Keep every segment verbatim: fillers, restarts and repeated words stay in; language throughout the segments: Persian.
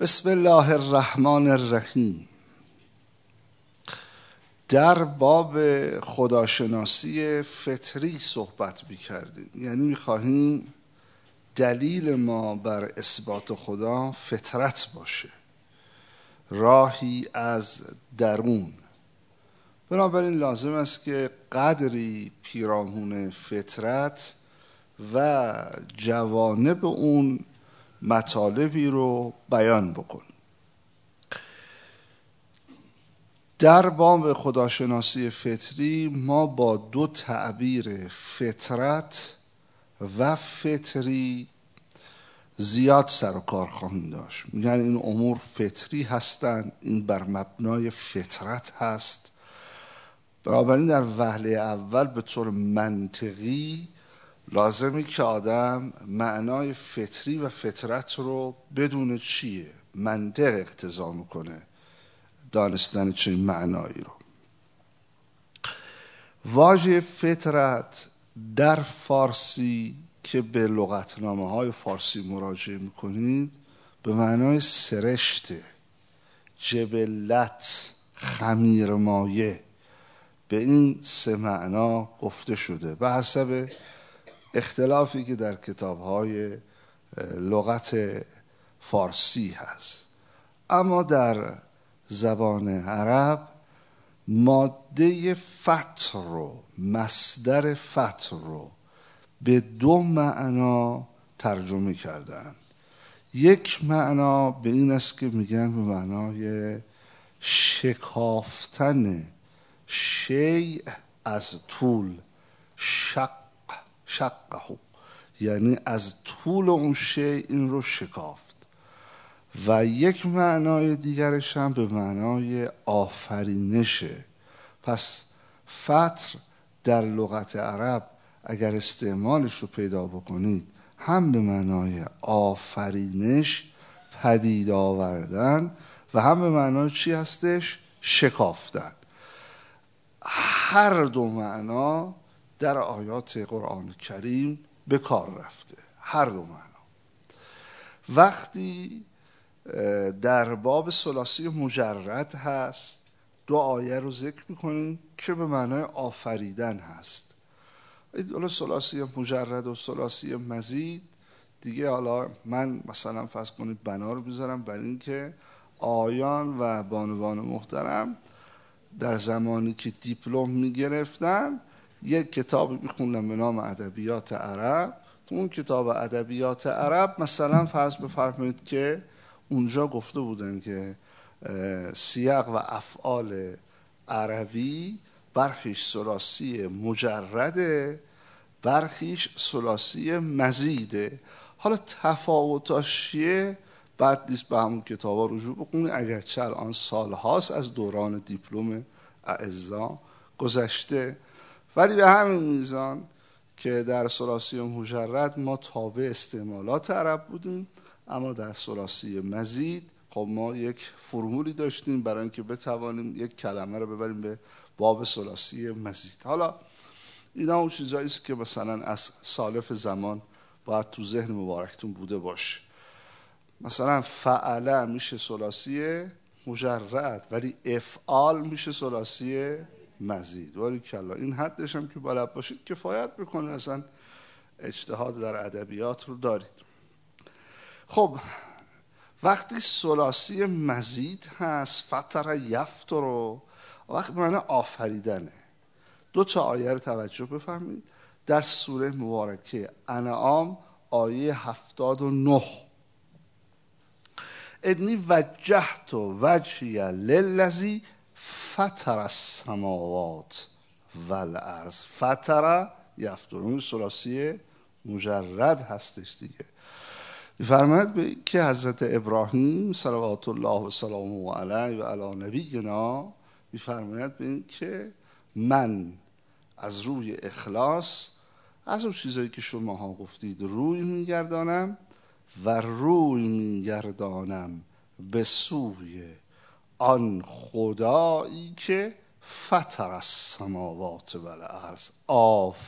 بسم الله الرحمن الرحیم. در باب خداشناسی فطری صحبت می‌کردیم، یعنی می‌خواهیم دلیل ما بر اثبات خدا فطرت باشه، راهی از درون. بنابراین لازم است که قدری پیرامون فطرت و جوانب اون مطالبی رو بیان بکنیم. در باب خداشناسی فطری ما با دو تعبیر فطرت و فطری زیاد سر و کار خواهیم داشت. میگن این امور فطری هستند، این بر مبنای فطرت هست. بنابراین در وهله اول به طور منطقی لازمی که آدم معنای فطری و فطرت رو بدونه چیه، منطق اقتضا میکنه دانستن چه معنایی رو. واژه فطرت در فارسی که به لغتنامه های فارسی مراجعه میکنید به معنای سرشت، جبلت، خمیرمایه، به این سه معنا گفته شده به حسب اختلافی که در کتاب‌های لغت فارسی هست. اما در زبان عرب ماده فطر رو، مصدر فطر رو به دو معنا ترجمه کردن. یک معنا به این است که میگن به معنای شکافتن شیء از طول، شق شقه، یعنی از طول اون شیء این رو شکافت. و یک معنای دیگرش هم به معنای آفرینشه. پس فطر در لغت عرب اگر استعمالش رو پیدا بکنید هم به معنای آفرینش، پدید آوردن، و هم به معنای چی هستش؟ شکافتن. هر دو معنا در آیات قرآن کریم به کار رفته، هر دو معنا. وقتی در باب ثلاثی مجرد هست دو آیه رو ذکر میکنیم که به معنای آفریدن هست. حالا ثلاثی مجرد و ثلاثی مزید دیگه، حالا من مثلا فرض کنید بنا رو بذارم برای اینکه آیان و بانوان محترم در زمانی که دیپلم میگرفتن یک کتاب میخوندن به نام ادبیات عرب. تو اون کتاب ادبیات عرب مثلا فرض بفرمایید که اونجا گفته بودن که سیاق و افعال عربی برخیش ثلاثی مجرده، برخیش ثلاثی مزیده. حالا تفاوتاش چیه؟ بعد نیست به همون کتابا رجوع بکنید، اگرچه الان سالهاست از دوران دیپلم اعزا گذشته، ولی به همین میزان که در ثلاثی مجرد ما تابع استعمالات عرب بودیم، اما در ثلاثی مزید خب ما یک فرمولی داشتیم برای اینکه بتوانیم یک کلمه رو ببریم به باب ثلاثی مزید. حالا اینا اون چیزایی است که مثلا از سالف زمان باید تو ذهن مبارکتون بوده باشه. مثلا فعله میشه ثلاثی مجرد ولی افعال میشه ثلاثی مزید. ولی کلا این حدش هم که بلد باشید کفایت میکنه، اصلا اجتهاد در ادبیات رو دارید. خب وقتی ثلاثی مزید هست، فطر یفتر رو، وقتی معنی آفریدنه. دو تا آیه رو توجه بفرمایید. در سوره مبارکه انعام آیه هفتاد و نه، انی وجهت وجهی للذی فطر السماوات والارض. فطر یفتر، اون ثلاثی مجرد هستش دیگه. فرماید به که حضرت ابراهیم صلوات الله و سلامه علیه و علی نبینا میفرماید به این که من از روی اخلاص از اون چیزایی که شماها گفتید روی میگردانم و روی میگردانم به سوی آن خدایی که فطر السماوات والارض،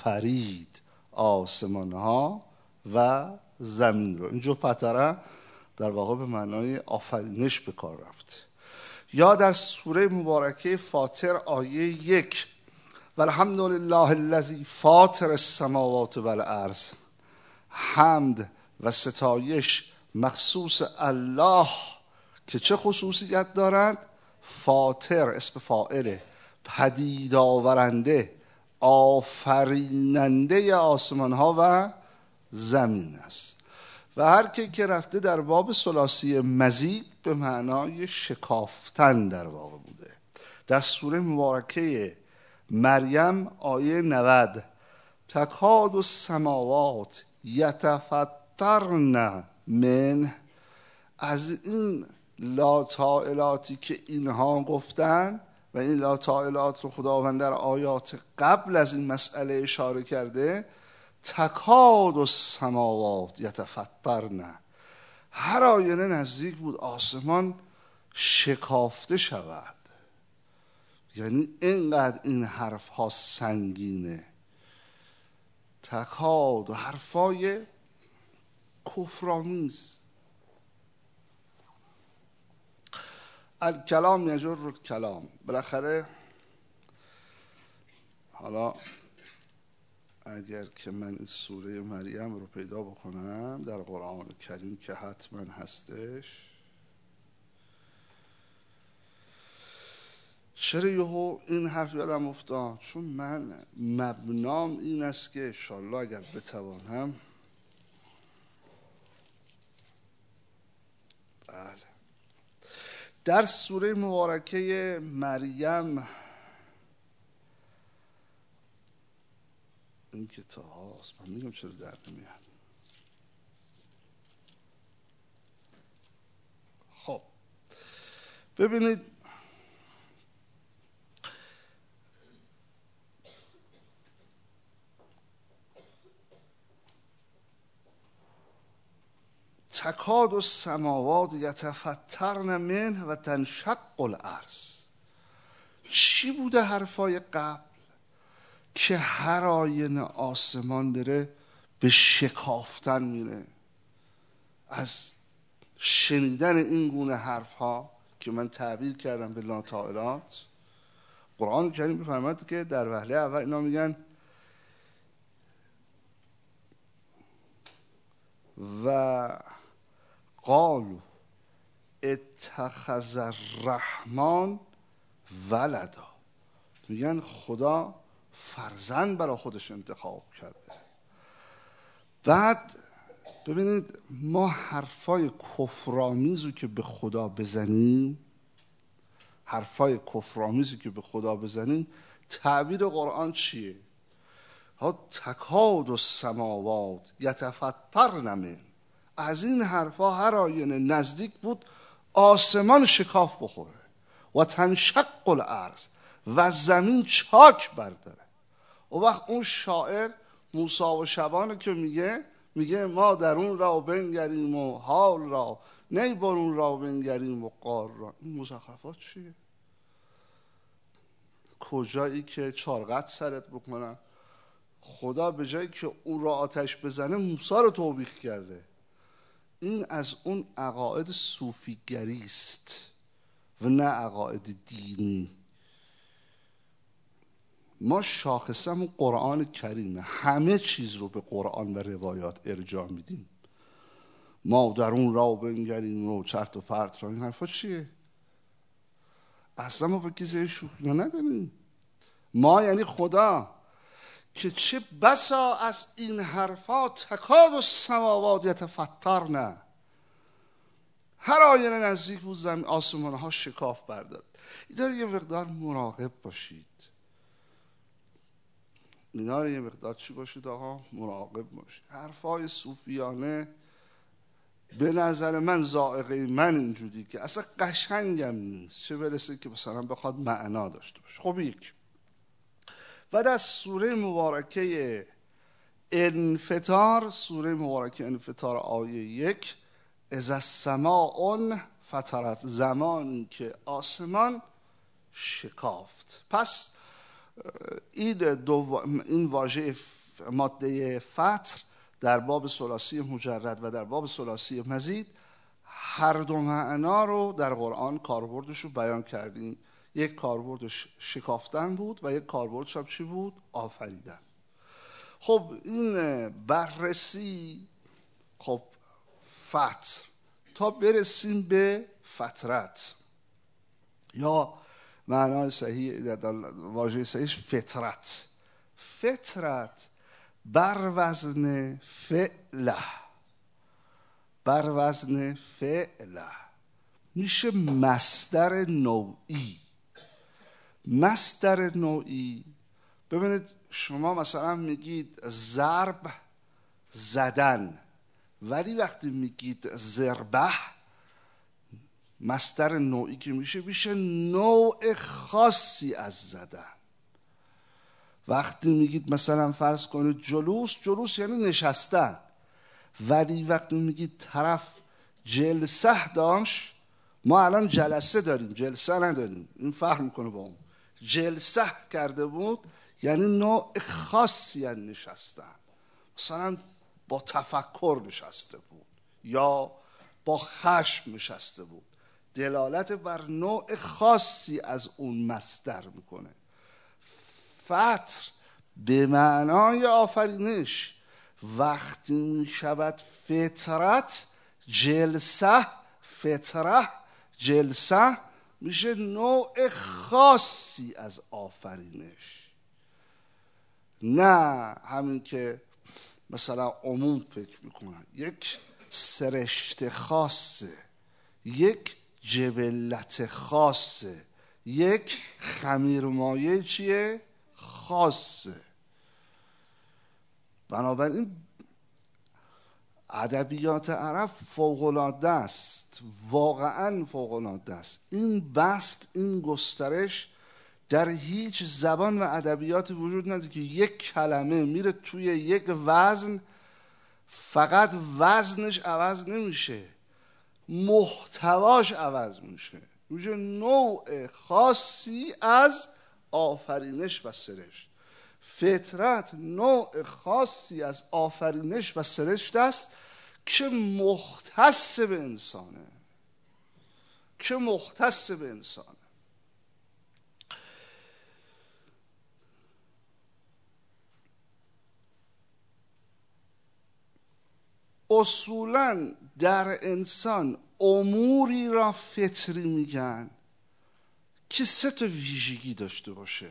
آفرید آسمان ها و زمین رو. اینجا فطره در واقع به معنای آفرینش به کار رفته. یا در سوره مبارکه فاطر آیه یک والحمد لله الذی فاطر السماوات والارض، حمد و ستایش مخصوص الله که چه خصوصیت دارند؟ فاطر اسم فاعله، پدید آورنده، آفریننده آسمان ها و زمین است. و هر کی که رفته در باب ثلاثی مزید به معنای شکافتن در واقع بوده. در سوره مبارکه مریم آیه نود تکاد السماوات یتفطرن من، از این لاتائلاتی که اینها گفتن و این لاتائلات رو خداوند در آیات قبل از این مسئله اشاره کرده، تکاد السماوات یتفطرن، هر آینه نزدیک بود آسمان شکافته شود. یعنی اینقدر این حرف ها سنگینه. تکاد و حرفای کفرآمیز. الکلام یجر الکلام. بالاخره حالا اگر که من این سوره مریم رو پیدا بکنم در قرآن کریم که حتما هستش، چرا یهو این حرف یادم افتاد؟ چون من مبنام این است که انشالله اگر بتوانم، بله، در سوره مبارکه مریم، این که تا هاست من میگم چرا در نمیاد. خب ببینید تکاد السماوات یتفطرن منه و تنشق الارض. چی بوده حرفای قبل؟ که هر آینه آسمان داره به شکافتن میره. از شنیدن این گونه حرف ها که من تعبیر کردم به لاتائلات، قرآن کریم میفرماید که در وهله اول اینا میگن و قالوا اتخذ الرحمن ولدا، میگن خدا فرزند برای خودش انتخاب کرده. بعد ببینید ما حرفای کفرآمیزی که به خدا بزنیم، حرفای کفرآمیزی که به خدا بزنیم، تعبیر قرآن چیه؟ ها تکاد السماوات یتفطرن من، از این حرفا هر آینه نزدیک بود آسمان شکاف بخوره. و تنشق الارض، و زمین چاک برداره. و وقت اون شاعر موسی و شبانه که میگه میگه ما در اون را بنگریم و حال را، نی برون را بنگریم و قار را. این مزخرفات چیه؟ کجایی که چارقد سرت بکنن، خدا به جایی که اون را آتش بزنه موسی رو توبیخ کرده. این از اون عقاید صوفیگری است و نه عقاید دینی. ما شاخصمون قرآن کریمه، همه چیز رو به قرآن و روایات ارجاع میدیم. ما در اون را بنگریم و چرت و پرت را، این حرفا چیه؟ اصلا ما با کسی شوخی نداریم. ما یعنی خدا که چه بسا از این حرفا تکاد السماوات یتفطرن، هر آینه نزدیک بود زمین آسمان ها شکاف بردارد. این داره یه مقدار مراقب باشید. اینا رو یه مقدار چی باشید آقا؟ مراقب باشید. حرفای صوفیانه به نظر من، ذائقه من اینجوری که اصلا قشنگم نیست، چه برسه که مثلا بخواد معنا داشته باشه. خب یک و در سوره مبارکه انفطار، سوره مبارکه انفطار آیه یک، اذا السماء فطرت، زمانی که آسمان شکافت. پس این دو این واژه ماده فطر در باب ثلاثی مجرد و در باب ثلاثی مزید هر دو معنا رو در قرآن کاربردش رو بیان کردیم. یک کاربردش شکافتن بود و یک کاربردش هم چی بود؟ آفریدن. خب این بررسی، خب فتر تا برسیم به فترت یا معنای صحیح واژه صحیحش فطرت. فطرت بر وزن فعله، بر وزن فعله میشه مصدر نوعی. مصدر نوعی، ببینید شما مثلا میگید ضرب زدن، ولی وقتی میگید ضربه مصدر نوعی که میشه میشه نوع خاصی از زدن. وقتی میگید مثلا فرض کنید جلوس، جلوس یعنی نشستن، ولی وقتی میگید طرف جلسه داشت، ما الان جلسه داریم جلسه نداریم، این فرق میکنه با اون. جلسه کرده بود یعنی نوع خاصی از نشستن، مثلا با تفکر نشسته بود یا با خشم نشسته بود، دلالت بر نوع خاصی از اون مصدر میکنه. فطر به معنای آفرینش وقتی میشود فطرت، جلسه، فطره، جلسه میشه نوع خاصی از آفرینش، نه همین که مثلا عموم فکر میکنن. یک سرشت خاصه، یک جبلت خاصه، یک خمیرمایه چیه؟ خاصه. بنابراین ادبیات عرب فوق‌العاده است، واقعا فوق‌العاده است. این بست، این گسترش در هیچ زبان و ادبیات وجود نداره که یک کلمه میره توی یک وزن، فقط وزنش عوض نمیشه، محتواش عوض میشه، میشه نوع خاصی از آفرینش و سرشت. فطرت نوع خاصی از آفرینش و سرشت است که مختص به انسانه، که مختص به انسانه. اصولاً در انسان اموری را فطری میگن که سه تا ویژگی داشته باشه.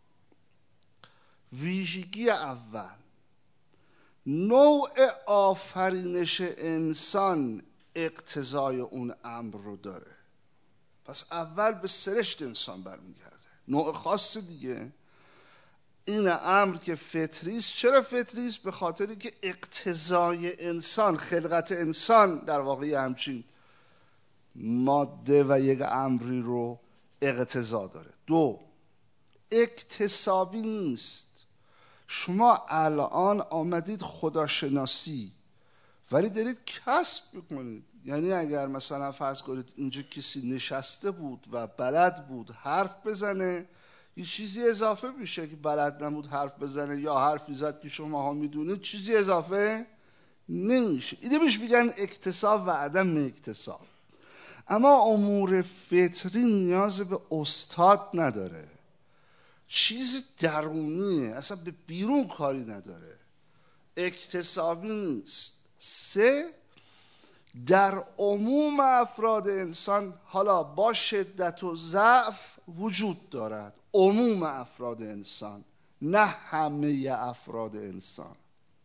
ویژگی اول، نوع آفرینش انسان اقتضای اون امر رو داره. پس اول به سرشت انسان برمیگرده، نوع خاص دیگه. این امر که فطری است. چرا فطری است؟ به خاطری که اقتضای انسان، خلقت انسان در واقع همچین ماده و یک امری رو اقتضا داره. دو، اکتسابی نیست. شما الان آمدید خداشناسی ولی دارید کسب میکنید. یعنی اگر مثلا فرض کنید اینجا کسی نشسته بود و بلد بود حرف بزنه، یه چیزی اضافه میشه که بلد نبود حرف بزنه یا حرفی زد که شما ها میدونید، چیزی اضافه نمیشه. اینه بهش میگن اکتساب و عدم اکتساب. اما امور فطری نیاز به استاد نداره، چیز درونیه، اصلا به بیرون کاری نداره، اکتسابی نیست. سه، در عموم افراد انسان، حالا با شدت و ضعف وجود دارد، عموم افراد انسان، نه همه افراد انسان.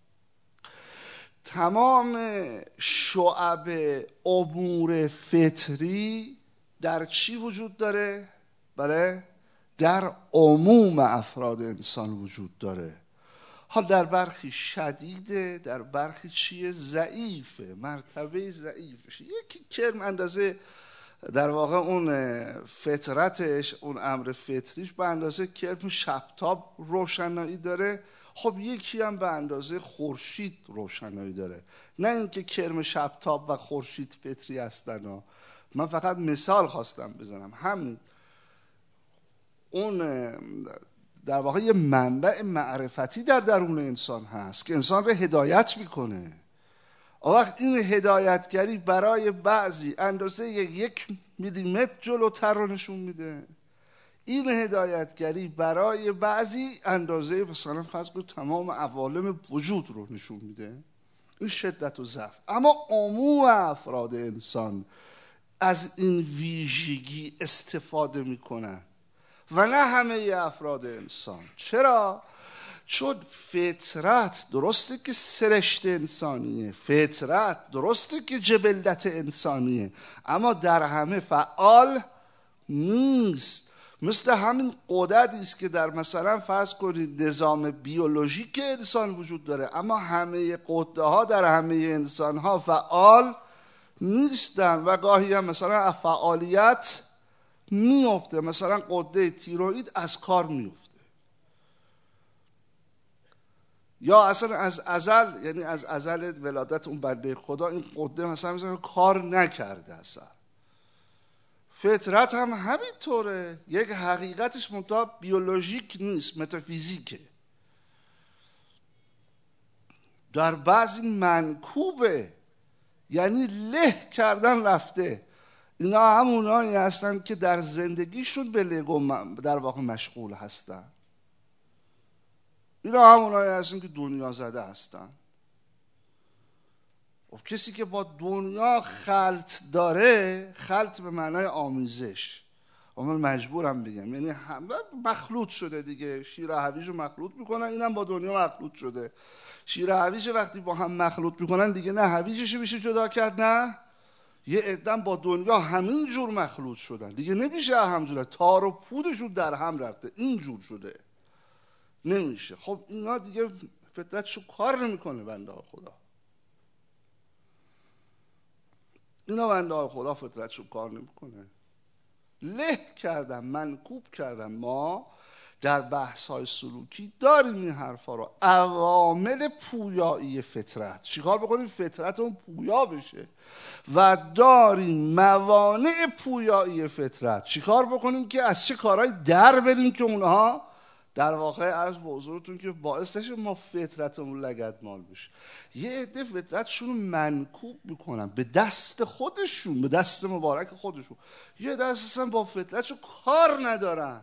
تمام شعب امور فطری در چی وجود داره؟ بله، در عموم افراد انسان وجود داره. حال در برخی شدیده، در برخی چیه؟ ضعیفه، مرتبه ضعیفش. یکی کرم اندازه در واقع اون فطرتش، اون امر فطریش به اندازه کرم شبتاب روشنایی داره. خب یکی هم به اندازه خورشید روشنایی داره. نه اینکه کرم شبتاب و خورشید فطری هستن. من فقط مثال خواستم بزنم. همین اون در واقع یه منبع معرفتی در درون انسان هست که انسان رو هدایت میکنه. اون وقت این هدایتگری برای بعضی اندازه یک میلیمتر جلوتر رو نشون میده، این هدایتگری برای بعضی اندازه مثلا فرض کنید تمام عوالم وجود رو نشون میده. این شدت و ضعف. اما عموم افراد انسان از این ویژگی استفاده میکنن و نه همه افراد انسان. چرا؟ چون فطرت درسته که سرشت انسانیه، فطرت درسته که جبلت انسانیه، اما در همه فعال نیست. مثل همین قدرتی است که در مثلا فرض کنید نظام بیولوژیک انسان وجود داره، اما همه قده ها در همه انسان ها فعال نیستن و گاهی هم مثلا فعالیت میفته. مثلا قده تیروئید از کار میفته، یا اصلا از ازل، یعنی از ازل ولادت اون بنده خدا این قده مثلا, مثلا کار نکرده. اصلا فطرت هم همینطوره، یک حقیقتش منتها بیولوژیک نیست، متافیزیکه. در بعضی منکوبه، یعنی له کردن رفته. اینا همونایی هستن که در زندگیشون به لگو در واقع مشغول هستن. اینا همونایی هستن که دنیا زده هستن. و کسی که با دنیا خلط داره، خلط به معنای آمیزش، و من مجبورم بگم یعنی مخلوط شده دیگه. شیر و هویج رو مخلوط میکنن، اینم با دنیا مخلوط شده. شیر و هویج وقتی با هم مخلوط میکنن دیگه نه هویجش میشه جدا کرد، نه یه عدم با دنیا همین جور مخلوط شدن دیگه نمیشه همجوره، تار و پودشون در هم رفته، این جور شده، نمیشه. خب اینا دیگه فطرتشو کار نمیکنه. بنده خدا اینا بنده خدا فطرتشو کار نمیکنه، له کردن، منکوب کردن. ما در بحث های سلوکی داریم این حرفا رو. عوامل پویایی فطرت، چیکار بکنیم فطرت اون پویا بشه، و داریم موانع پویایی فطرت، چیکار بکنیم که از چه کارهای در بریم که اونها در واقع عرض به حضورتون که باعث نشه ما فطرتمون لگدمال بشه. یه عده فطرتشون رو منکوب میکنن به دست خودشون، به دست مبارک خودشون. یه عده اساسا با فطرتشون کار ندارن،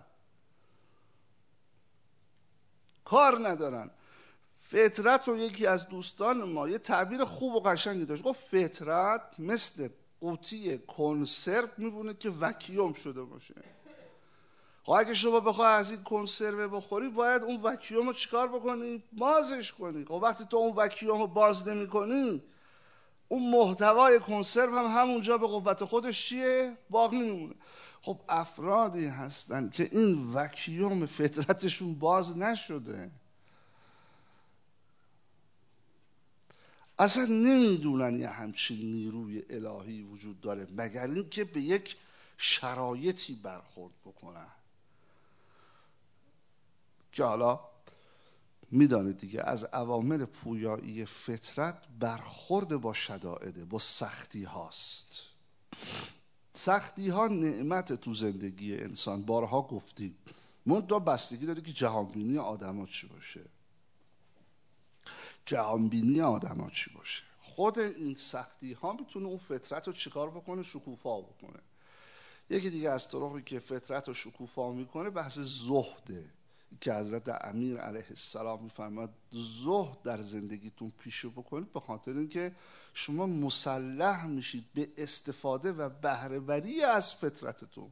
کار ندارن. فطرت رو یکی از دوستان ما یه تعبیر خوب و قشنگی داشت، گفت فطرت مثل قوطی کنسرو میبونه که وکیوم شده باشه. خب اگه شما بخوای از این کنسرو بخوری باید اون وکیوم رو چیکار بکنی؟ بازش کنی. خب وقتی تو اون وکیوم رو باز نمی کنی، اون محتوای کنسرو هم همونجا به قوت خودش چیه؟ باقی میمونه. خب افرادی هستن که این وکیوم فطرتشون باز نشده، اصلا نمیدونن یه همچین نیروی الهی وجود داره مگر اینکه به یک شرایطی برخورد بکنن که حالا میدانید دیگه از عوامل پویایی فطرت برخورد با شدائده، با سختی هاست. سختی ها نعمت تو زندگی انسان، بارها گفتیم، منتها بستگی داره که جهانبینی آدم ها چی باشه. جهانبینی آدم ها چی باشه. خود این سختی ها میتونه اون فطرت رو چیکار بکنه؟ شکوفا بکنه. یکی دیگه از طرقی که فطرت رو شکوفا میکنه بحث زهده که حضرت امیر علیه السلام میفرماد زهد در زندگیتون پیش بکنید، به خاطر اینکه شما مسلح میشید به استفاده و بهره بری از فطرتتون.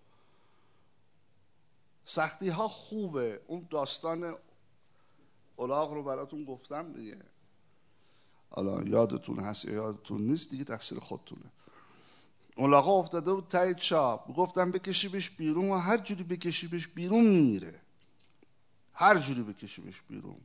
سختی ها خوبه. اون داستان الاغ رو براتون گفتم دیگه، حالا یادتون هست یا یادتون نیست دیگه تقصیر خودتونه. الاغ افتاده بود ته چاه، گفتم بکشیبش بیرون و هر جوری بکشیبش بیرون میمیره، هر جوری بکشیبش بیرون.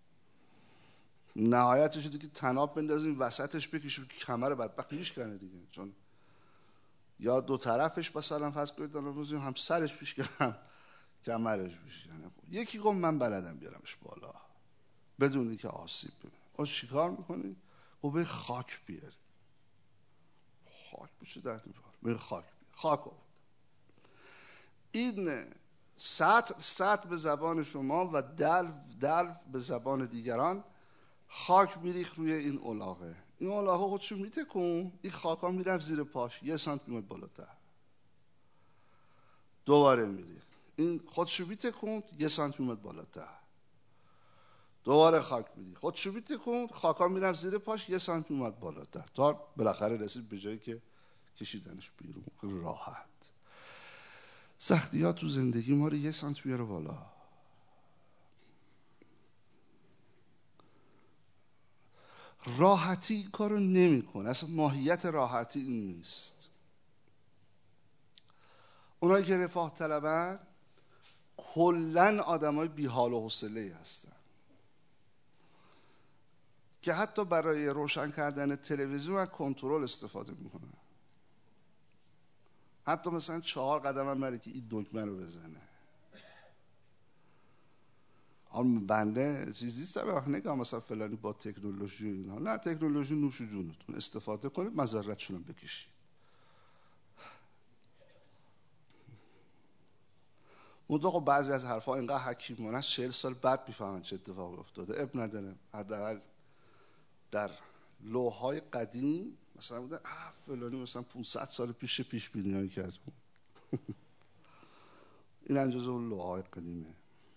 نهایتش شده که طناب بندازیم وسطش بکشیم که کمر بدبخت میشکنه دیگه، چون یا دو طرفش مثلا فرض کنید هم سرش پیشکنه هم کمرش پیشکنه. یکی گفت من بلدم بیارمش بالا بدون اینکه آسیب ببینه. آ چیکار میکنی؟ گفت خاک بیاری. خاک بشه در نمیاد، خاک بیاری. خاک آورد. این سطر سطر به زبان شما و دلو دلو به زبان دیگران، خاک میریخت روی این الاغه. این الاغا خودشو میتکون، این خاکا میرفت زیر پاش، یه سانت میمد بالاتر. دوباره میری، این خودشو میتکون، یه سانت میمد بالاتر. دوباره خاک میدی، خودشو میتکون، خاکا میرفت زیر پاش، یه سانت میمد بالاتر، تا بالاخره رسید به جایی که کشیدنش بیرون. راحت. سختی ها تو زندگی ما رو یه سانت بیاره بالا. راحتی این کارو نمیکنه، اصلا ماهیت راحتی این نیست. اونایی که رفاه طلبن کلن آدمای بی حال و حوصله هستن که حتی برای روشن کردن تلویزیون از کنترل استفاده میکنن. حتی مثلا چهار قدم هم بره که این دکمه رو بزنه. هم بنده چیزی سبب نگاه مثلا فلانی با تکنولوژی و اینا، نه، تکنولوژی نوش جونتون، استفاده کنید، مضرتشون رو بکشید. منطقه بعضی از حرفا اینقدر حکیمانه است چهل سال بعد میفهمن چه اتفاقی افتاده. اب نداره، حداقل در لوح‌های قدیم مثلا بوده آه فلانی مثلا پانصد سال پیش پیش بینی‌هایی کرد. این هم جزو اون لوح‌های قدیمه.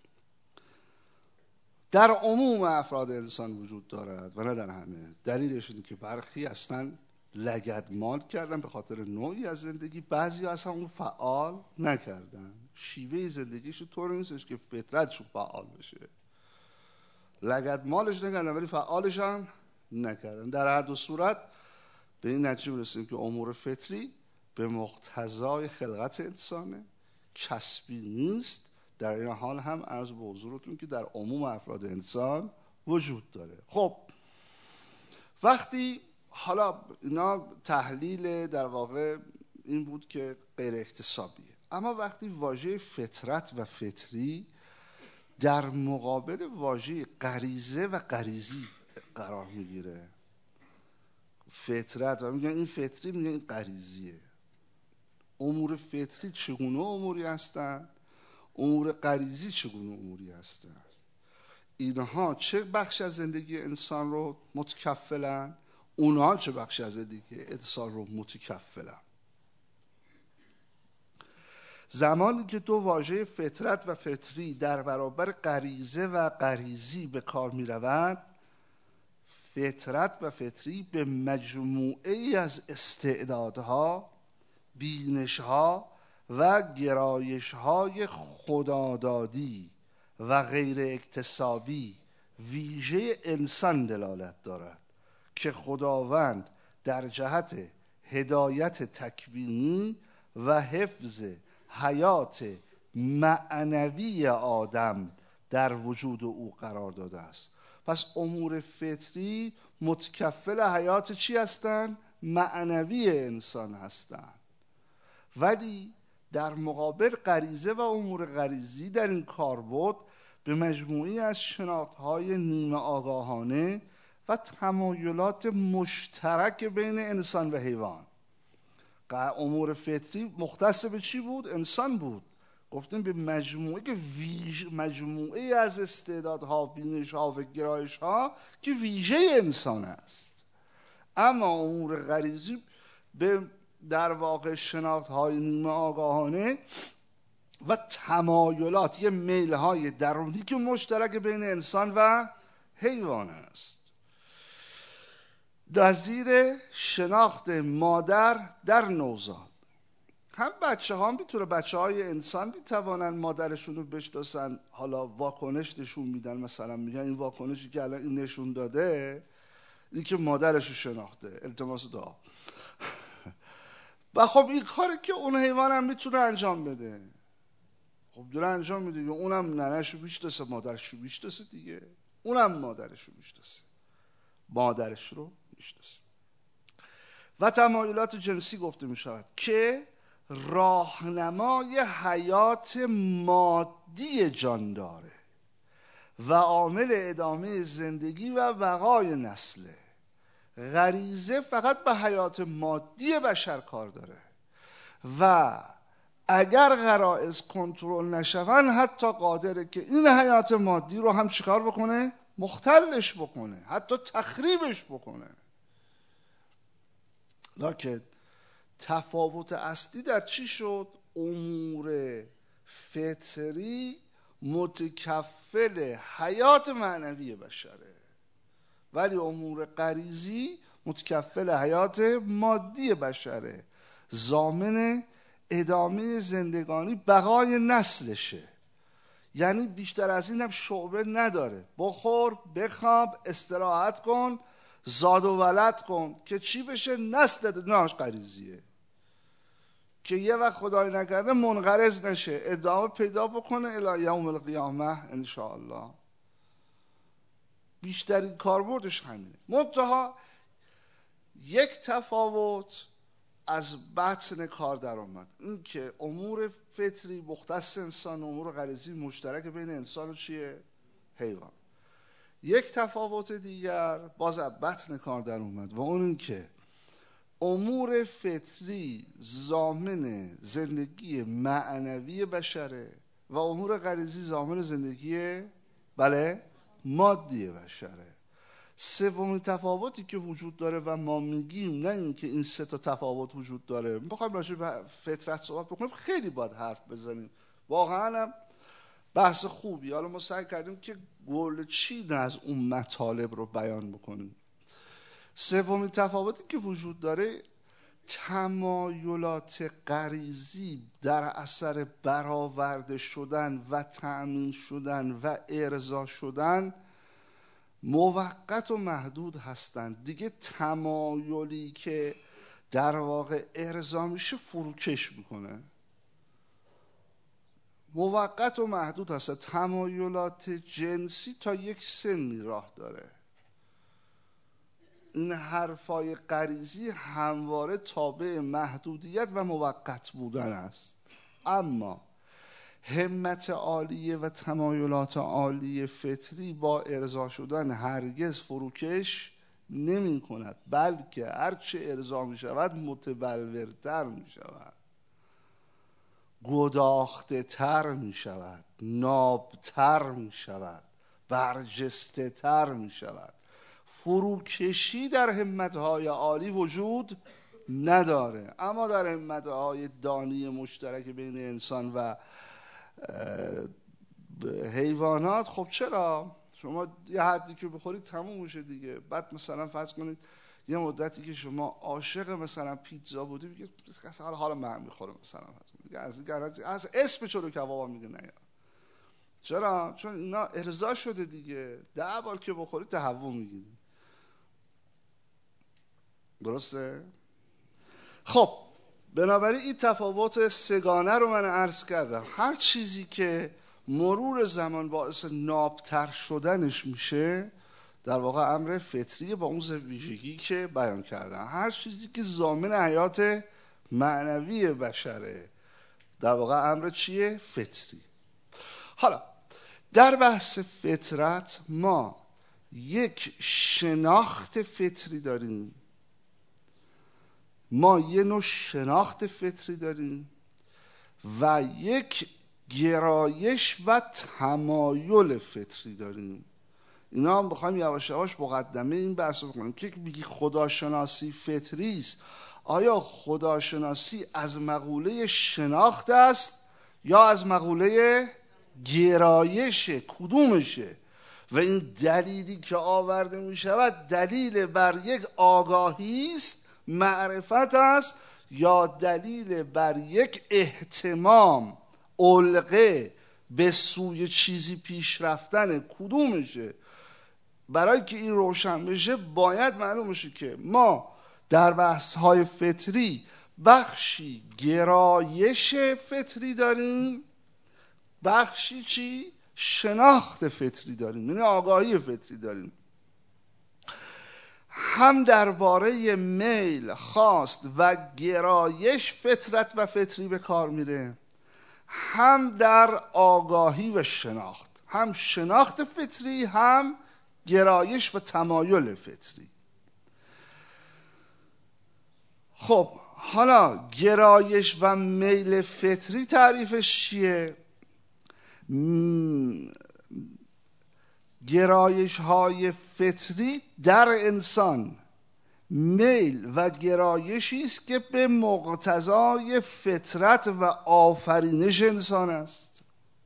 در عموم افراد انسان وجود دارد و نه در همه. دلیلش اینه که برخی اصلا لگدمال کردن به خاطر نوعی از زندگی، بعضی اصلا اون فعال نکردن. شیوه زندگیش طور نیستش که فطرتشون فعال بشه. لگدمالش نکردن ولی فعالش هم نکردن. در هر دو صورت به این نتیجه میرسیم که امور فطری به مقتضای خلقت انسانه، کسبی نیست. در این حال هم عرض به حضورتون که در عموم افراد انسان وجود داره. خب وقتی حالا اینا تحلیل در واقع این بود که غیر اکتسابیه، اما وقتی واژه فطرت و فطری در مقابل واژه غریزه و غریزی قرار میگیره، فطرت و میگن این فطری، میگن این غریزیه. امور فطری چگونه اموری هستن؟ امور غریزی چگونه اموری هستن؟ اینها چه بخش از زندگی انسان رو متکفلن؟ اونها چه بخش از زندگی انسان رو متکفلن؟ زمانی که دو واژه فطرت و فطری در برابر غریزه و غریزی به کار می روند، فطرت و فطری به مجموعه ای از استعدادها، بینشها و گرایش‌های خدادادی و غیر اکتسابی ویژه انسان دلالت دارد که خداوند در جهت هدایت تکوینی و حفظ حیات معنوی آدم در وجود او قرار داده است. پس امور فطری متکفل حیات چی هستند؟ معنوی انسان هستند. ولی در مقابل غریزه و امور غریزی در این کاربرد به مجموعی از شناختهای نیمه آگاهانه و تمایلات مشترک بین انسان و حیوان. امور فطری مختص به چی بود؟ انسان بود. گفتیم به مجموعه که ویژ... مجموعه از استعدادها، بینشها و گرایشها که ویژه انسان است. اما امور غریزی به در واقع شناختهای نیمه آگاهانه و تمایلات، یه میلهای درونی که مشترک بین انسان و حیوان است. نظیر شناخت مادر در نوزاد. هم بچه ها میتونه، بچه های انسان میتوانن مادرشون رو بشناسن، حالا واکنش نشون میدن، مثلا میگن این واکنشی که الان این نشون داده این که مادرش رو شناخته، التماس دعا. و خب این کاری که اون حیوان هم میتونه انجام بده، خب داره انجام میده، اونم ننه‌شو میشناسه، مادرشو میشناسه دیگه، اونم مادرشو میشناسه، مادرش رو میشناسه. و تمایلات جنسی گفته میشود که راهنمای حیات مادی جان داره و عامل ادامه زندگی و بقای نسله. غریزه فقط به حیات مادی بشر کار داره و اگر غرایز کنترل نشون حتی قادره که این حیات مادی رو هم چیکار بکنه؟ مختلش بکنه، حتی تخریبش بکنه. لکن تفاوت اصلی در چی شد؟ امور فطری متکفل حیات معنوی بشره، ولی امور غریزی متکفل حیات مادی بشره، ضامن ادامه زندگانی بقای نسلشه. یعنی بیشتر از این هم شعبه نداره. بخور، بخواب، استراحت کن، زاد و ولد کن که چی بشه؟ نسل نامش غریزیه که یه وقت خدای نکرده منقرض نشه، ادامه پیدا بکنه الی یوم القیامه انشاءالله. بیشترین کاربردش همینه. منتها یک تفاوت از بطن کار در آمد، این که امور فطری مختص انسان، امور غریزی مشترک بین انسان و چیه؟ حیوان. یک تفاوت دیگر باز از بطن کار در اومد و اون این که امور فطری ضامن زندگی معنوی بشره و امور غریزی ضامن زندگی بله مادی بشره. سومین تفاوتی که وجود داره و ما میگیم، نه اینکه این سه تا تفاوت وجود داره، میخوایم راجع به فطرت صحبت بکنیم، خیلی باید حرف بزنیم، واقعا هم بحث خوبی. حالا ما سعی کردیم که گل چین از اون مطالب رو بیان بکنیم. سومین تفاوتی که وجود داره، تمایلات غریزی در اثر برآورده شدن و تأمین شدن و ارضا شدن موقت و محدود هستند. دیگه تمایلی که در واقع ارضا میشه فروکش میکنه، موقت و محدود هست. تمایلات جنسی تا یک سنی راه داره. این حرفای غریزی همواره تابع محدودیت و موقت بودن است. اما همت عالیه و تمایلات عالی فطری با ارضا شدن هرگز فروکش نمی کند، بلکه هرچه ارضا می شود متبلورتر می شود، گداخته تر می شود، نابتر می شود، برجسته تر می شود. فروکشی در همتهای عالی وجود نداره، اما در همتهای دانی مشترک بین انسان و حیوانات خب چرا؟ شما یه حدی که بخورید تموم میشه دیگه. بعد مثلا فرض کنید یه مدتی که شما عاشق مثلا پیتزا بودی، میگه اصلا حالا من میخورم مثلا از از اسم چلو کبابا میگه نه. چرا؟ چون اینا ارضا شده دیگه. ده بار که بخورید تهوع میگیری. درسته؟ خب بنابراین این تفاوت سگانه رو من عرض کردم. هر چیزی که مرور زمان باعث نابتر شدنش میشه در واقع امر فطریه با اون ویژگی که بیان کردم. هر چیزی که ضامن حیات معنوی بشره در واقع امر چیه؟ فطری. حالا در بحث فطرت ما یک شناخت فطری داریم، ما یه نوع شناخت فطری داریم و یک گرایش و تمایل فطری داریم. اینا هم بخوایم یواش یواش مقدمه این بحث رو بکنیم که میگی خداشناسی فطری است. آیا خداشناسی از مقوله شناخت است یا از مقوله گرایش؟ کدومشه؟ و این دلیلی که آورده می شود دلیل بر یک آگاهی است، معرفت است، یا دلیل بر یک اهتمام، علقه به سوی چیزی پیش رفتن؟ کدومشه؟ برای که این روشن بشه باید معلوم بشه که ما در بحث‌های فطری بخشی گرایش فطری داریم، بخشی چی؟ شناخت فطری داریم، یعنی آگاهی فطری داریم. هم درباره میل، خواست و گرایش فطرت و فطری به کار میره، هم در آگاهی و شناخت، هم شناخت فطری هم گرایش و تمایل فطری. خب حالا گرایش و میل فطری تعریفش چیه؟ گرایش های فطری در انسان میل و گرایشی است که به مقتضای فطرت و آفرینش انسان است،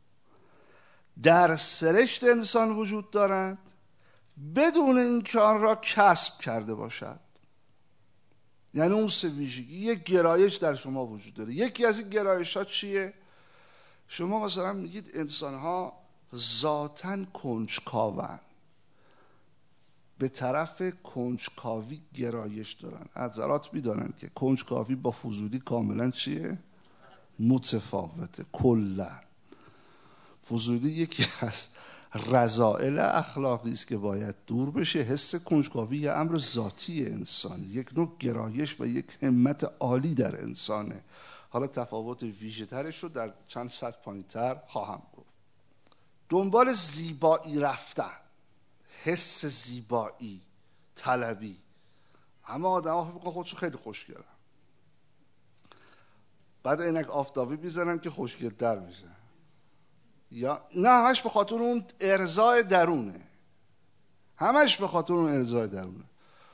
در سرشت انسان وجود دارد بدون اینکه آن را کسب کرده باشد. یعنی اون سه ویژگی، یک گرایش در شما وجود داره. یکی از این گرایش ها چیه؟ شما مثلا میگید انسان ها ذاتاً کنجکاوند، به طرف کنجکاوی گرایش دارن. حضرات میدانن که کنجکاوی با فضولی کاملا چیه؟ متفاوته. کلا فضولی یکی از رذائل اخلاقی است که باید دور بشه. حس کنجکاوی یه امر ذاتی انسانی، یک نوع گرایش و یک همت عالی در انسانه. حالا تفاوت ویژه ترش رو در چند سطح پایین‌تر خواهم گفت. دنبال زیبایی رفتن، حس زیبایی طلبی. همه آدم ها فکر می‌کنن خودشون خیلی خوشگلن، بعد عینک آفتابی بیزنن که خوشگل‌تر میشن. یا نه، همش به خاطر اون ارضای درونه، همش به خاطر اون ارضای درونه.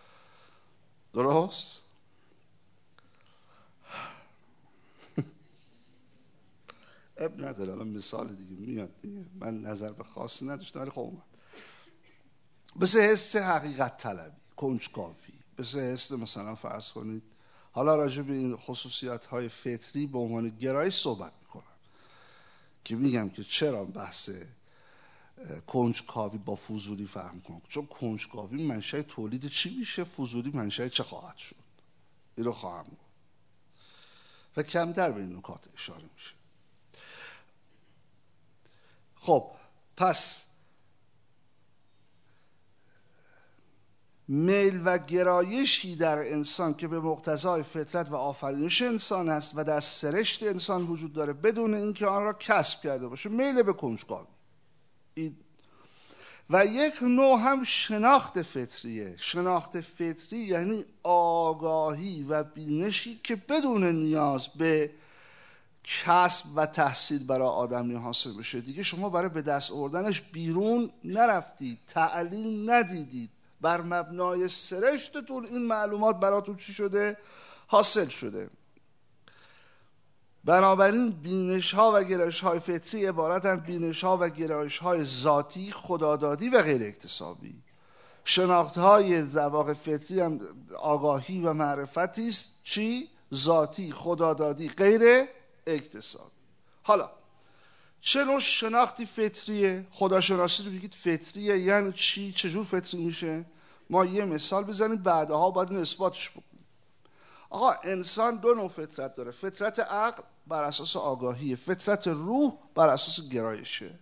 درست؟ اب نداره، الان مثال دیگه میاد دیگه. من نظر به خاصی نداشتم ولی خب اومد. مثل حس حقیقت طلبی، کنجکاوی، مثل حس مثلا فرض کنید، حالا راجع به این خصوصیات های فطری به عنوان گرایش صحبت میکنم که میگم که چرا بحث کنجکاوی با فضولی فهم کنم، چون کنجکاوی منشأ تولید چی میشه، فضولی منشأ چه خواهد شد. این رو خواهم گفت و کمتر به این نکات اشاره میشه. خب پس میل و گرایشی در انسان که به مقتضای فطرت و آفرینش انسان است و در سرشت انسان وجود داره بدون اینکه آن را کسب کرده باشه، میل به کنجکاوی. و یک نوع هم شناخت فطریه. شناخت فطری یعنی آگاهی و بینشی که بدون نیاز به کسب و تحصیل برای آدمی حاصل بشه. دیگه شما برای به دست آوردنش بیرون نرفتید، تعلیم ندیدید، بر مبنای سرشتتون این معلومات براتون چی شده؟ حاصل شده. بنابراین بینش ها و گرایش های فطری عبارتن بینش ها و گرایش های ذاتی، خدادادی و غیر اکتسابی. شناخت های ذواق فطری هم آگاهی و معرفتی است، چی؟ ذاتی، خدادادی، غیر اکتسابی. حالا چه نوع شناختی فطریه؟ خداشناسی رو بگید فطریه یعنی چی؟ چجور فطری میشه؟ ما یه مثال بزنیم بعدها باید این اثباتش بکنیم. آقا انسان دو نوع فطرت داره، فطرت عقل بر اساس آگاهیه، فطرت روح بر اساس گرایشه.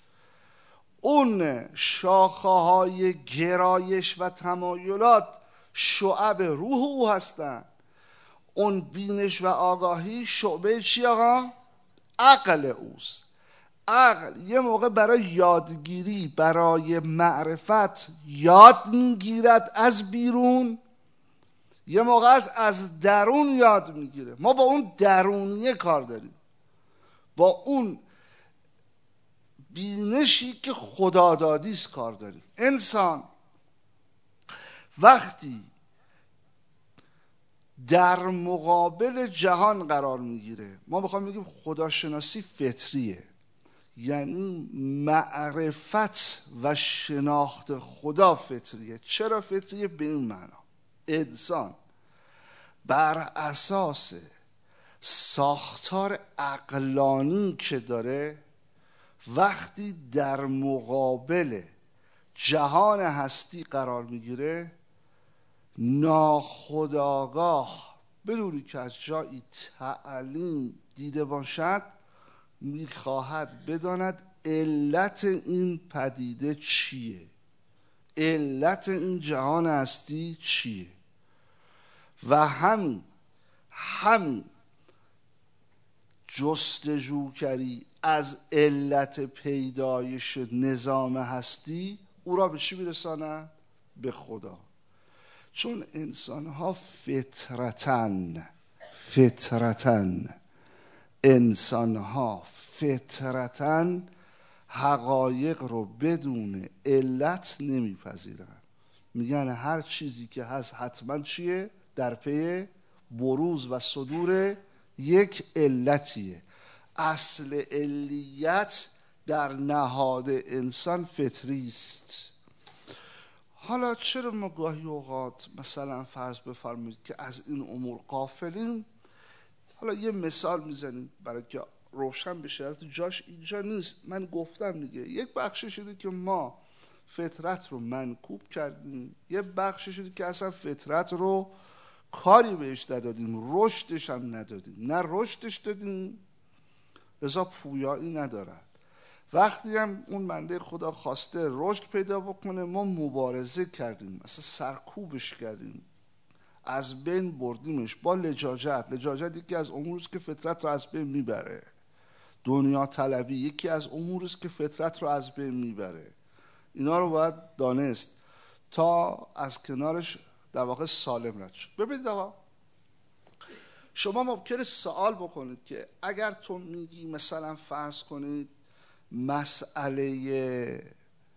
اون شاخه های گرایش و تمایلات شعب روح او هستن. اون بینش و آگاهی شعبه چی آقا؟ عقل اوست. عقل یه موقع برای یادگیری، برای معرفت یاد میگیرد از بیرون، یه موقع از از درون یاد میگیره. ما با اون درونیه کار داریم، با اون بینشی که خدادادیست کار داریم. انسان وقتی در مقابل جهان قرار میگیره، ما بخوام بگیم خداشناسی فطریه، یعنی معرفت و شناخت خدا فطریه. چرا فطریه؟ به این معنا انسان بر اساس ساختار عقلانی که داره وقتی در مقابل جهان هستی قرار میگیره، ناخودآگاه بدونی که از جایی تعلیم دیده باشد میخواهد بداند علت این پدیده چیه، علت این جهان هستی چیه. و همین همین جستجوگری از علت پیدایش نظام هستی او را به چی میرساند؟ به خدا. چون انسان ها فطرتن فطرتن انسان ها فطرتن حقایق رو بدون علت نمیپذیرن. میگن هر چیزی که هست حتما چیه؟ در پی بروز و صدور یک علتیه. اصل علیت در نهاد انسان فطری است. حالا چرا ما گاهی اوقات مثلا فرض بفرمایید که از این امور غافلیم؟ حالا یه مثال میزنیم برای که روشن بشه، جاش اینجا نیست، من گفتم دیگه. یک بخشی شده که ما فطرت رو منکوب کردیم، یه بخشی شده که اصلا فطرت رو کاری بهش ندادیم، رشدش هم ندادیم. نه رشدش دادیم لذا پویایی ندارد. وقتی هم اون بنده خدا خواسته رشد پیدا بکنه، ما مبارزه کردیم، مثلا سرکوبش کردیم، از بین بردیمش با لجاجت. لجاجت یکی از اموریست که فطرت رو از بین میبره. دنیا طلبی یکی از اموریست که فطرت رو از بین میبره. اینا رو باید دانست تا از کنارش در واقع سالم رد شد. ببینید آقا، شما ممکنه سوال بکنید که اگر تو میگی مثلا فرض کنید مسئله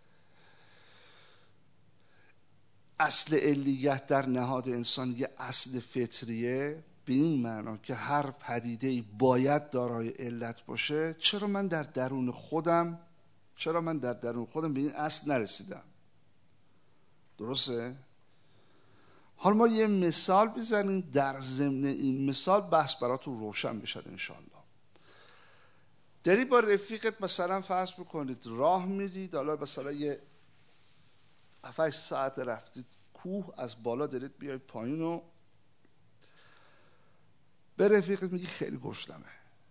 اصل علیت در نهاد انسان یه اصل فطریه، به این معنا که هر پدیده‌ای باید دارای علت باشه، چرا من در درون خودم چرا من در درون خودم به این اصل نرسیدم؟ درسته؟ حالا ما یه مثال بزنیم، در ضمن این مثال بحث براتون روشن بشه انشاءالله. داری با رفیقت مثلا فرض بکنید راه میرید، حالا مثلا یه هفت ساعت رفتید کوه، از بالا دارید بیاید پایین و به رفیقت میگی خیلی گشنمه.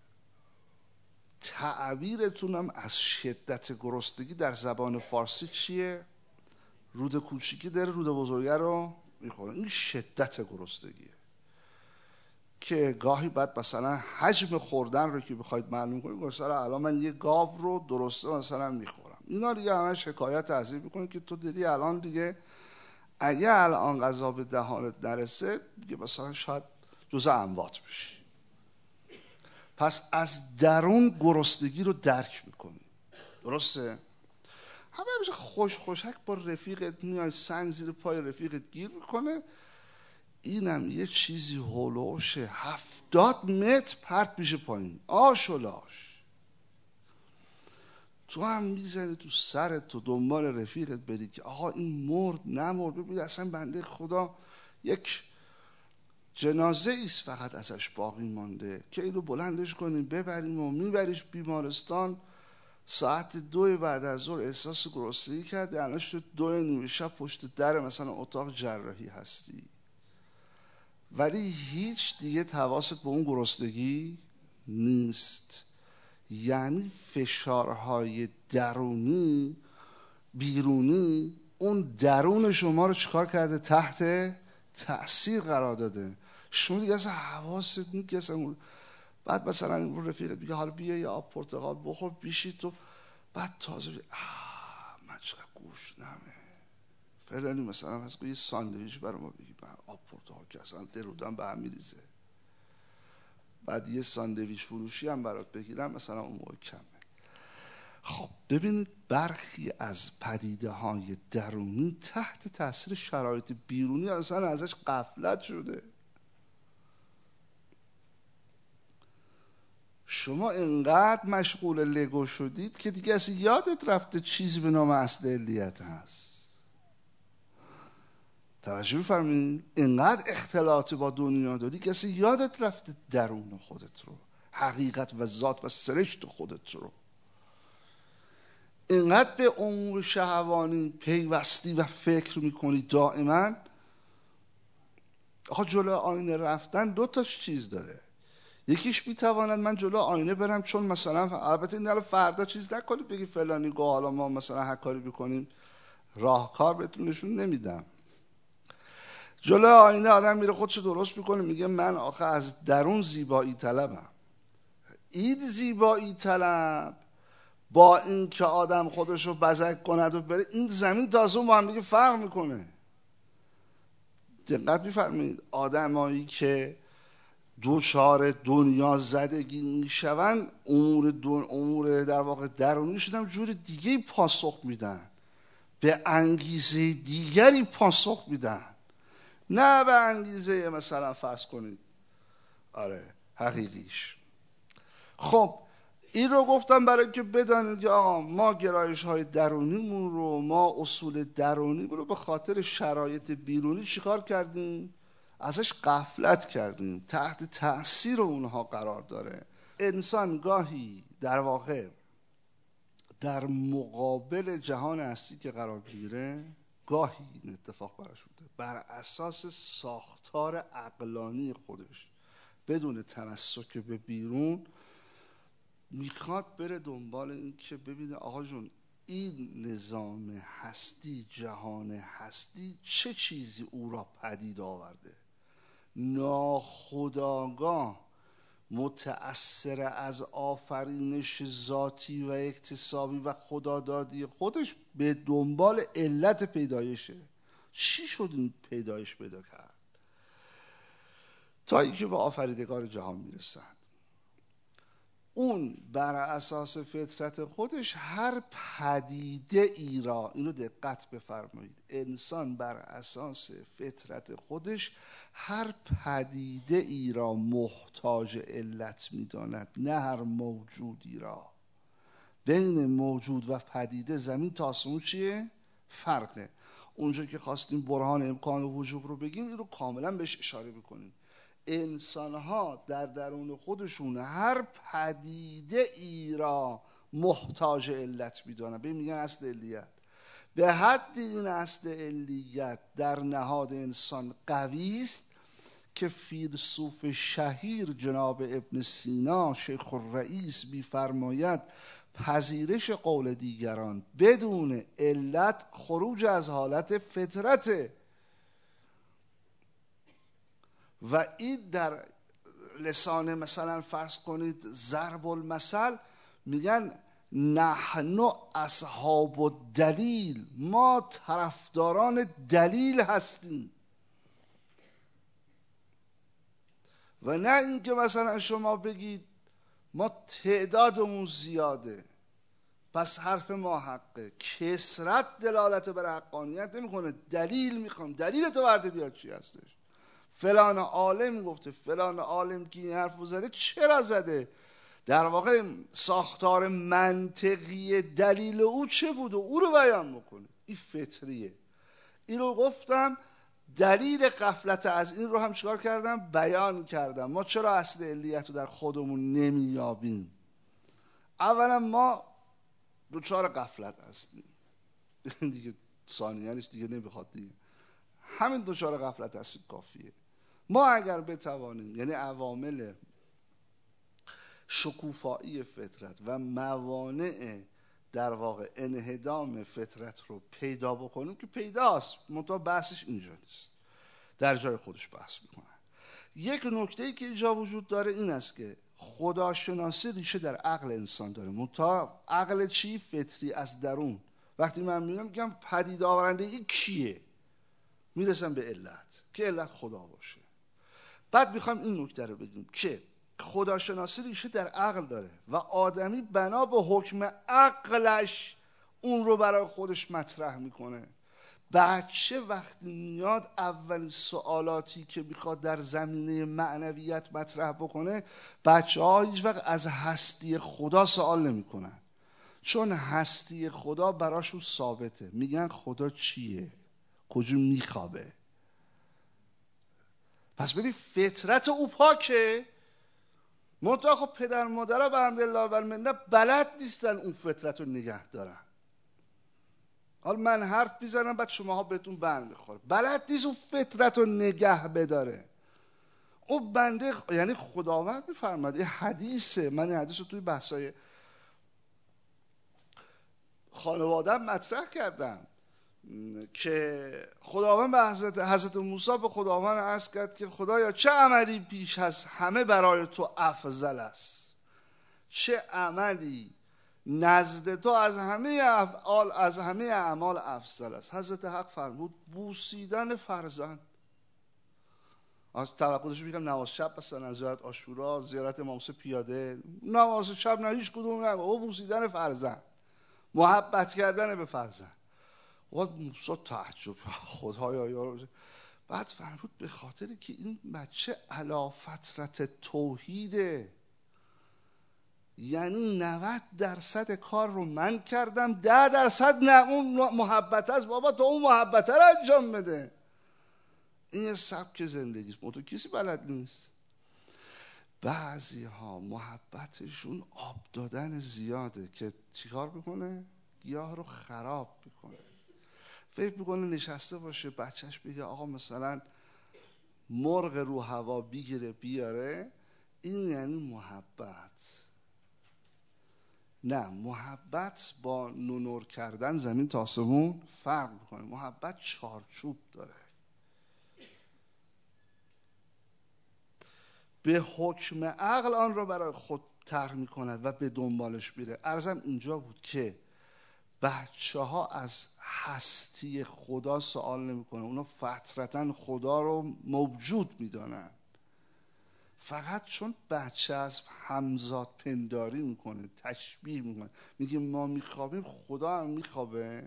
تعبیرتونم از شدت گرسنگی در زبان فارسی چیه؟ رود کوچیکی داره رود بزرگه رو میخوره. این شدت گرسنگیه که گاهی بعد مثلا حجم خوردن رو که بخواید معلوم کنید، مثلا الان من یه گاو رو درسته مثلا میخورم، اینا دیگه همش حکایت عظیم میکنه که تو دیدی الان دیگه اگه الان غذا به دهانت نرسه دیگه مثلا شاید جزء اموات بشی. پس از درون گرسنگی رو درک میکنی. درسته؟ همه همیشه خوش خوشک با رفیقت میای، سنگ زیر پای رفیقت گیر میکنه، اینم یه چیزی هولوشه هفتاد متر پرت میشه پایین، آش و لاش. تو هم میزنی تو سرت، تو دنبال رفیقت بری که آقا این مرد نمرد، ببینید اصلا بنده خدا یک جنازه ایست فقط ازش باقی مانده که اینو بلندش کنیم ببریم و میبریش بیمارستان. ساعت دو بعد از ظهر احساس گرسنگی کرد، الان شد دو نیمه شب پشت در مثلا اتاق جراحی هستی، ولی هیچ دیگه حواست به اون گرسنگی نیست. یعنی فشارهای درونی بیرونی اون درون شما رو چیکار کرده؟ تحت تأثیر قرار داده. شما دیگه اصلا حواست نیست که اصلا. بعد مثلا اون رفیقت میگه حالا بیا یه آب پرتقال بخور بیشی تو، بعد تازه بید آه من چقدر گوشنمه فلانی مثلا از یه ساندویچ برای ما بگی، من آب پرتقال که اصلا درودم به هم میریزه، بعد یه ساندویچ فروشی هم برات بگیرم مثلا اون موقع کمه. خب ببینید برخی از پدیده های درونی تحت تاثیر شرایط بیرونی اصلا ازش غفلت شده. شما انقدر مشغول لگو شدید که دیگه اصلا یادت رفته چیزی به نام اصل علیت هست. توجه بفرمایید، انقدر اختلاط با دنیا داری که اصلا یادت رفته درون خودت رو، حقیقت و ذات و سرشت خودت رو. انقدر به امور شهوانی پیوستی و فکر میکنی دائما. آخه جلو آینه رفتن دو تا چیز داره. یکیش میتواند من جلو آینه برم چون مثلا، البته این فردا چیز نکنید بگی فلانی گو حالا ما مثلا هر کاری بکنیم راهکار بهتون نشون نمیدم. جلو آینه آدم میره خودشو درست میکنه، میگه من آخه از درون زیبایی طلبم. این زیبایی طلب با این که آدم خودشو بزک کند و بره، این زمین تازه با هم دیگه فرق میکنه. دقت میفرمایید آدمایی که دوچار دنیا زدگی میشون امور دون امور در واقع درونیشون هم جور دیگه پاسخ میدن. به انگیزه دیگری پاسخ میدن، نه به انگیزه مثلا فرض کنید آره حقیقیش. خب این رو گفتم برای که بدانید که آقا ما گرایش های درونیمون رو، ما اصول درونی رو به خاطر شرایط بیرونی چیکار کردیم؟ ازش غفلت کردیم، تحت تأثیر اونها قرار داره. انسان گاهی در واقع در مقابل جهان هستی که قرار بگیره، گاهی این اتفاق براش بوده، بر اساس ساختار عقلانی خودش بدون تمسک به بیرون میخواد بره دنبال این که ببینه آقا جون این نظام هستی، جهان هستی چه چیزی او را پدید آورده. ناخودآگاه متأثر از آفرینش ذاتی و اکتسابی و خدادادی خودش به دنبال علت پیدایشه. چی شد این پیدایش پیدا کرد؟ تا اینکه به آفریدگار جهان میرسند. اون بر اساس فطرت خودش هر پدیده ای را، اینو دقت بفرمایید، انسان بر اساس فطرت خودش هر پدیده ای را محتاج علت میداند، نه هر موجودی را. بین موجود و پدیده زمین تا آسمون چیه؟ فرقه. اونجا که خواستیم برهان امکان و وجوب رو بگیم این رو کاملا بهش اشاره بکنیم. انسان ها در درون خودشون هر پدیده ای را محتاج علت میدونن، به میگن اصل علیت. به حد این اصل علیت در نهاد انسان قوی است که فیلسوف شهیر جناب ابن سینا شیخ الرئیس می‌فرماید پذیرش قول دیگران بدون علت خروج از حالت فطرته. و این در لسان مثلا فرض کنید ضرب المثل میگن نحن اصحاب الدلیل، ما طرفداران دلیل هستیم. و نه اینکه مثلا شما بگید ما تعدادمون زیاده پس حرف ما حقه. کثرت دلالت بر حقانیت نمیکنه. دلیل میخوام، دلیل تو ورده بیاد چی هستش. فلان عالم گفته، فلان عالم که این حرف رو زده چرا زده؟ در واقع ساختار منطقی دلیل او چه بود و او رو بیان بکنه. این فطریه. این رو گفتم. دلیل غفلت از این رو هم چیکار کردم؟ بیان کردم. ما چرا اصل علیت رو در خودمون نمیابیم؟ اولا ما دوچار غفلت هستیم دیگه، ثانیانش دیگه نمیخواد دیگه، همین دوچار غفلت هستیم کافیه. ما اگر بتوانیم یعنی عوامل شکوفایی فطرت و موانع در واقع انهدام فطرت رو پیدا بکنیم که پیداست، منتها بحثش اینجا نیست، در جای خودش بحث میکنن. یک نکته‌ای که اینجا وجود داره این است که خداشناسی ریشه در عقل انسان داره، منتها عقل چی؟ فطری، از درون. وقتی من میگم میگم پدید آورنده این کیه، میرسم به علت که علت خدا باشه. بعد میخوام این نکته رو بگیم که خداشناسی ریشه در عقل داره و آدمی بنا به حکم عقلش اون رو برای خودش مطرح میکنه. بچه وقتی میاد اولین سوالاتی که میخواد در زمینه معنویت مطرح بکنه، بچه ها هیچ وقت از هستی خدا سوال نمیکنن، چون هستی خدا براشون ثابته. میگن خدا چیه؟ کجا میخوابه؟ پس ببین فطرت او پاکه، منتها خب پدر مادرها به حمدالله و المنه بلد نیستن اون فطرت رو نگه دارن. حالا من حرف میزنم بعد شماها بهتون بر میخوره. بلد نیست اون فطرت رو نگه بداره. اون بنده یعنی خداوند میفرماد، این حدیثه، من این حدیث رو توی بحثای خانواده مطرح کردم که خداوند به حضرت, حضرت موسی به خداوند عرض کرد که خدایا چه عملی پیش از همه برای تو افضل است، چه عملی نزد تو از همه افعال از همه اعمال افضل است. حضرت حق فرمود بوسیدن فرزند. از توقعش میگم نماز شب مثلا زیارت عاشورا، زیارت امام حسین پیاده، نماز شب نه هیچ کدوم نه، او بوسیدن فرزند، محبت کردن به فرزند. وقت موسی تعجب خدایا یا بعد فرمود به خاطر که این بچه علا فطرت توحیده، یعنی نود درصد کار رو من کردم، ده درصد نه اون محبت است. بابا تو اون محبت رو انجام بده. این یه سبک زندگیست، تو کسی بلد نیست. بعضی ها محبتشون آب دادن زیاده که چیکار میکنه؟ گیاه رو خراب میکنه. فکر میکنه نشسته باشه بچهش بگه آقا مثلا مرغ رو هوا بگیره بیاره، این یعنی محبت. نه، محبت با نونور کردن زمین تا آسمون فرق میکنه. محبت چارچوب داره، به حکم عقل آن را برای خود طرح میکند و به دنبالش میره. عرضم اینجا بود که بچه ها از هستی خدا سوال نمیکنن، اونا فطرتاً خدا رو موجود میدانن. فقط چون بچه از همزاد پنداری میکنه، تشبیه میکنه، میگه ما میخوابیم خدا هم میخوابه.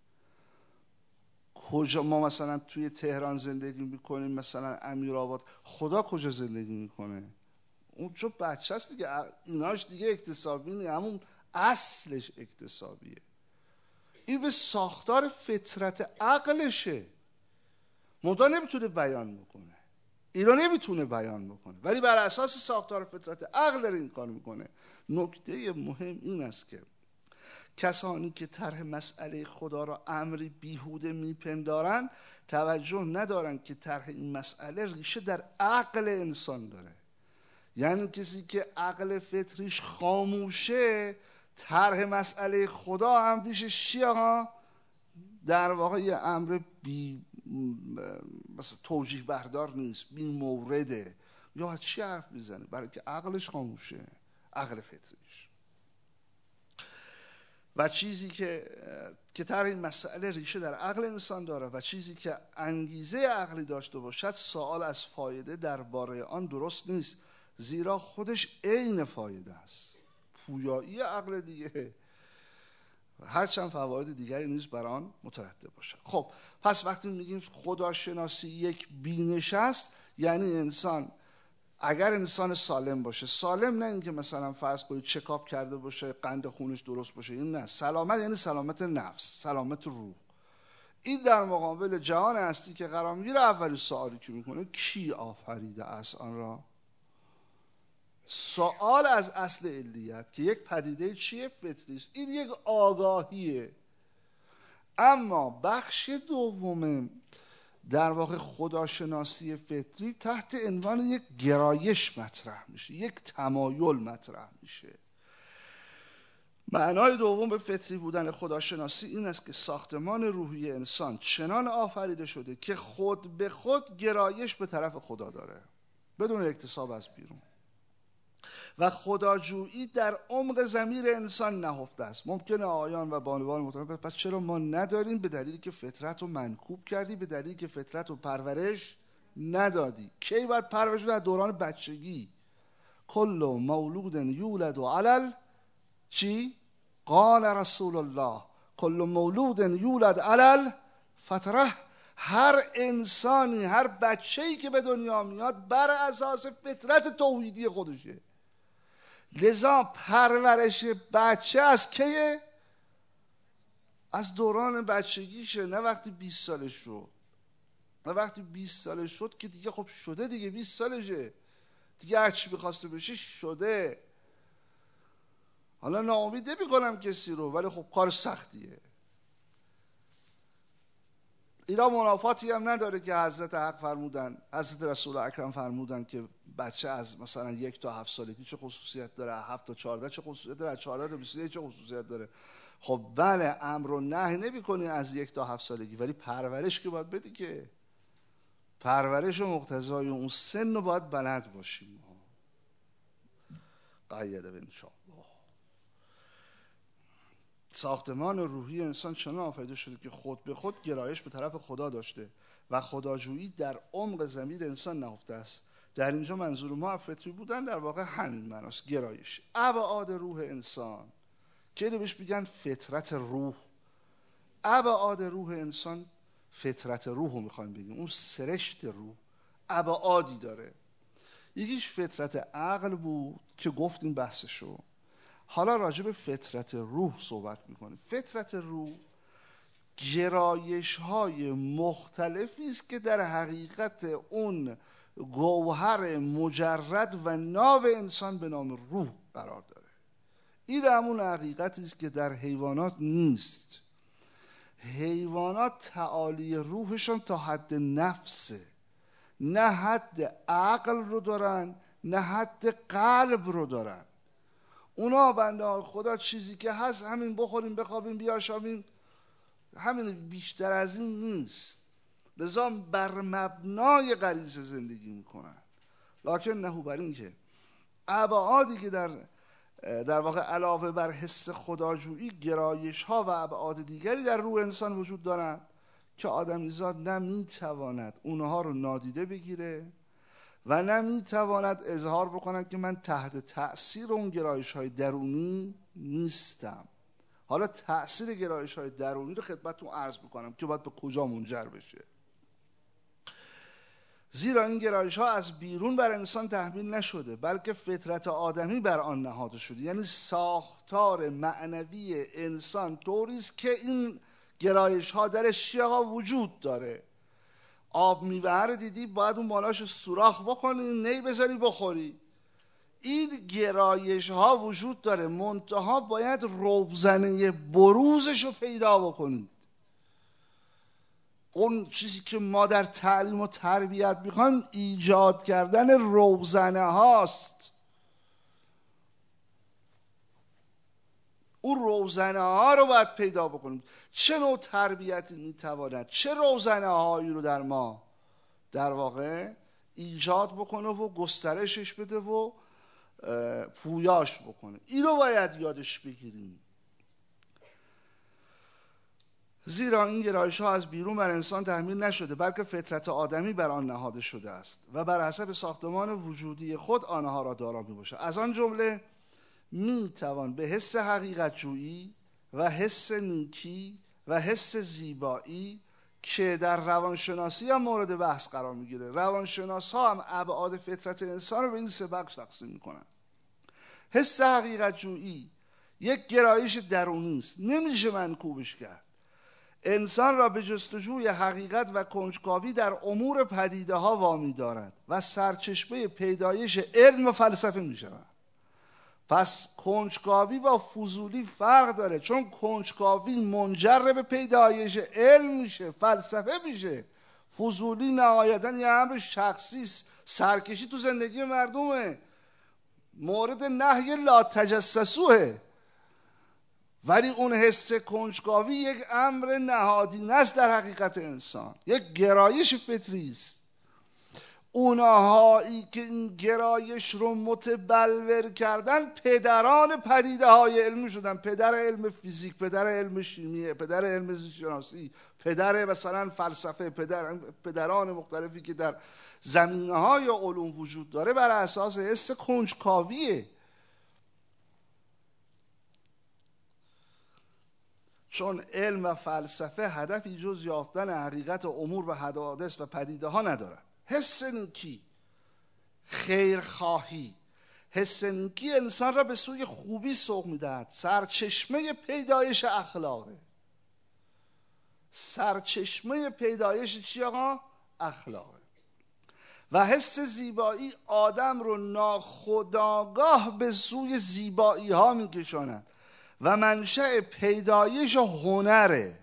کجا ما مثلا توی تهران زندگی میکنیم، مثلا امیرآباد، خدا کجا زندگی میکنه؟ اون چون بچه هست دیگه، ایناش دیگه اکتسابی نیست، همون اصلش اکتسابیه. این به ساختار فطرت عقلشه، منتها نمیتونه بیان میکنه، اینا نمیتونه بیان بکنه، ولی بر اساس ساختار فطرت عقل داره این کار میکنه. نکته مهم این است که کسانی که طرح مسئله خدا را امری بیهوده میپندارن توجه ندارن که طرح این مسئله ریشه در عقل انسان داره. یعنی کسی که عقل فطریش خاموشه، طرح مسئله خدا هم پیشش چیه ها؟ در واقع یه امر بی مثلا توجیه بردار نیست، بی مورده. یا از چی حرف میزنه؟ برای که عقلش خاموشه، عقل فطریش. و چیزی که که طرح این مسئله ریشه در عقل انسان داره و چیزی که انگیزه عقلی داشته باشد سوال از فایده درباره آن درست نیست، زیرا خودش عین فایده است. پویایی عقل دیگه، هرچند فواید دیگری نیز بر آن مترتب باشد. خب پس وقتی میگیم خداشناسی یک بینش است، یعنی انسان اگر انسان سالم باشه، سالم نه اینکه مثلا فرض کنید چکاپ کرده باشه قند خونش درست باشه، این نه. سلامت یعنی سلامت نفس، سلامت روح. این در مقابل جهان هستی که قرار میگیره. اولی سوالی که میکنه کی آفریده است آن را؟ سوال از اصل علیت که یک پدیده چیه؟ فطری است. این یک آگاهیه. اما بخش دوم در واقع خداشناسی فطری تحت عنوان یک گرایش مطرح میشه، یک تمایل مطرح میشه. معنای دوم به فطری بودن خداشناسی این است که ساختمان روحی انسان چنان آفریده شده که خود به خود گرایش به طرف خدا داره بدون اکتساب از بیرون، و خداجویی در عمق ضمیر انسان نهفته است. ممکنه آیان و بانوان محترم پس چرا ما نداریم؟ به دلیلی که فطرت رو منکوب کردی، به دلیلی که فطرت رو پرورش ندادی. کی باید پرورش در دوران بچگی. کل مولود یولد علل چی؟ قال رسول الله کل مولود یولد علل فطره. هر انسانی، هر بچه‌ای که به دنیا میاد بر اساس فطرت توحیدی خودشه. لذا پرورش بچه از کیه؟ از دوران بچگیشه، نه وقتی بیست سالش شد. نه وقتی بیست سالش شد که دیگه خب شده دیگه، بیست سالشه دیگه، هرچی بخواسته بشه شده. حالا ناامید نمی کنم کسی رو، ولی خب کار سختیه. اینا منافاتی هم نداره که حضرت حق فرمودن، حضرت رسول اکرم فرمودن که بچه از مثلا یک تا هفت سالگی چه خصوصیت داره، هفت تا چهارده چه خصوصیت داره، چهارده تا بیست و یک چه خصوصیت داره. خب بله امر و نهی نمی کنی از یک تا هفت سالگی، ولی پرورش که باید بدی، که پرورش و مقتضای اون سن رو باید بلد باشیم. قیده به انشاءالله. ساختمان روحی انسان چنان آفریده شده که خود به خود گرایش به طرف خدا داشته و خداجویی در عمق ضمیر انسان نهفته است. در اینجا منظور ما فطری بودن در واقع همین معناست، گرایش. ابعاد روح انسان که اینو بهش میگن فطرت روح. ابعاد روح انسان، فطرت روح رو میخوایم بگیم، اون سرشت روح ابعادی داره. یکیش فطرت عقل بود که گفتیم بحثشو. حالا راجع به فطرت روح صحبت میکنیم. فطرت روح گرایش های مختلفی است که در حقیقت اون گوهر مجرد و ناب انسان به نام روح قرار داره. این همون حقیقتی است که در حیوانات نیست. حیوانات تعالی روحشون تا حد نفسه، نه حد عقل رو دارن نه حد قلب رو دارن. اونا بنده خدا چیزی که هست همین بخوریم بخوابیم بیاشامیم، همین، بیشتر از این نیست. لذا بر مبنای غریزه زندگی میکنن. لکن نهو بر این که ابعادی که در در واقع علاوه بر حس خداجویی گرایش ها و ابعاد دیگری در روح انسان وجود دارند که آدمیزاد نمیتواند اونها رو نادیده بگیره و نمیتواند اظهار بکند که من تحت تأثیر اون گرایش های درونی نیستم. حالا تأثیر گرایش های درونی رو خدمتتون عرض بکنم که باید به کجا منجر بشه. زیرا این گرایش ها از بیرون بر انسان تحمیل نشده، بلکه فطرت آدمی بر آن نهاده شده. یعنی ساختار معنوی انسان طوری است که این گرایش ها درش چیه ها وجود داره. آب میوه رو دیدی باید اون بالاش سوراخ بکنی، نی بذاری بخوری. این گرایش ها وجود داره، منتها باید روزنه بروزش رو پیدا بکنید. اون چیزی که ما در تعلیم و تربیت میخوایم ایجاد کردن روزنه هاست. اون روزنه ها رو باید پیدا بکنیم. چه نوع تربیتی میتواند چه روزنه هایی رو در ما در واقع ایجاد بکنه و گسترشش بده و پویاش بکنه. این رو باید یادش بگیریم. زیرا این گرایش ها از بیرون بر انسان تحمیل نشده، بلکه فطرت آدمی بر آن نهاده شده است و بر حسب ساختمان وجودی خود آنها را دارا می باشد. از آن جمله می توان به حس حقیقت جویی و حس نیکی و حس زیبایی که در روانشناسی هم مورد بحث قرار می گیره. روانشناس ها هم ابعاد فطرت انسان رو به این سه بخش تقسیم می کنن. حس حقیقت جویی یک گرایش درونی است، نمیشه منکوبش کرد. انسان را به جستجوی حقیقت و کنجکاوی در امور پدیده ها وامی دارد و سرچشمه پیدایش علم و فلسفه می شود. پس کنجکاوی با فضولی فرق داره، چون کنجکاوی منجر به پیدایش علم میشه، فلسفه میشه. فضولی نهایتا یه امر شخصی است، سرکشی تو زندگی مردمه، مورد نهی لا تجسسوه. ولی اون حس کنجکاوی یک امر نهادینه است در حقیقت انسان، یک گرایش فطری است. اونهایی که این گرایش رو متبلور کردن پدران پدیده های علمی شدن. پدر علم فیزیک، پدر علم شیمی، پدر علم زیستشناسی، پدر مثلا فلسفه، پدر پدران مختلفی که در زمینه های علوم وجود داره بر اساس حس کنجکاویه. چون علم و فلسفه هدفی جز یافتن حقیقت امور و حوادث و پدیده ها ندارد. حس نیکی، خیرخواهی، حس نیکی انسان را به سوی خوبی سوق میدهد. سرچشمه پیدایش اخلاقه. سرچشمه پیدایش چی آقا؟ اخلاقه. و حس زیبایی آدم رو ناخودآگاه به سوی زیبایی ها میکشاند و منشأ پیدایش هنره.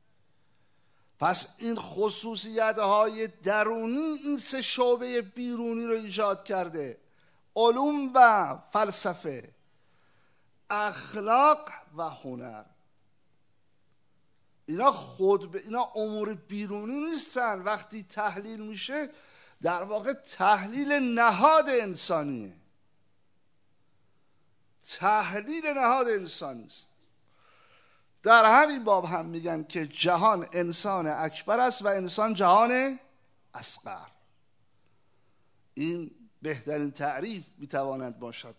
پس این خصوصیت های درونی این سه شعبه بیرونی رو ایجاد کرده: علوم و فلسفه، اخلاق و هنر. اینا خود به اینا امور بیرونی نیستن. وقتی تحلیل میشه در واقع تحلیل نهاد انسانیه، تحلیل نهاد انسانی است. در همین باب هم میگن که جهان انسان اکبر است و انسان جهان اصغر. این بهترین تعریف میتواند باشد.